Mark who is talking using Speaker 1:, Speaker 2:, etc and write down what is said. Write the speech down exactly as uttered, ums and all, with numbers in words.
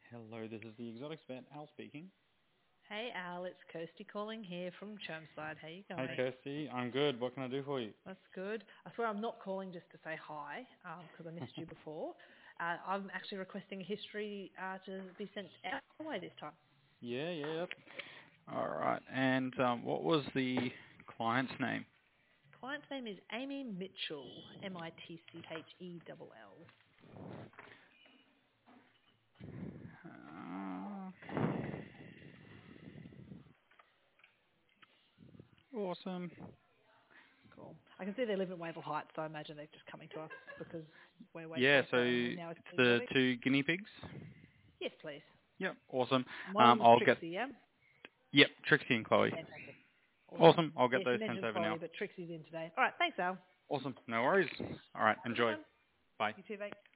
Speaker 1: Hello, this is the Exotics Vet, Al speaking.
Speaker 2: Hey Al, it's Kirsty calling here from Chermside. How you going?
Speaker 1: Hey Kirsty, I'm good. What can I do for you?
Speaker 2: That's good. I swear I'm not calling just to say hi because I missed you before. Uh, I'm actually requesting a history uh, to be sent out away this time.
Speaker 1: Yeah, yeah, yep. All right. And um, what was the client's name?
Speaker 2: Client's name is Amy Mitchell, M I T C H E L L.
Speaker 1: Uh, awesome.
Speaker 2: Cool. I can see they live in Wavell Heights, so I imagine they're just coming to us because we're West
Speaker 1: Yeah,
Speaker 2: Coast
Speaker 1: so
Speaker 2: only now. It's
Speaker 1: it's the
Speaker 2: exotic.
Speaker 1: two guinea pigs.
Speaker 2: Yes, please.
Speaker 1: Yep, awesome.
Speaker 2: And one of
Speaker 1: Um,
Speaker 2: them is
Speaker 1: I'll get.
Speaker 2: Trixie, yeah?
Speaker 1: Yep, Trixie and Chloe.
Speaker 2: Fantastic. Awesome.
Speaker 1: Awesome. I'll get
Speaker 2: Yes, you
Speaker 1: those sent
Speaker 2: mentioned
Speaker 1: over
Speaker 2: Chloe,
Speaker 1: now.
Speaker 2: but Trixie's in today. All right, thanks, Al.
Speaker 1: Awesome. No worries. All right.
Speaker 2: Have a good
Speaker 1: Enjoy.
Speaker 2: one.
Speaker 1: Bye.
Speaker 2: You too, mate.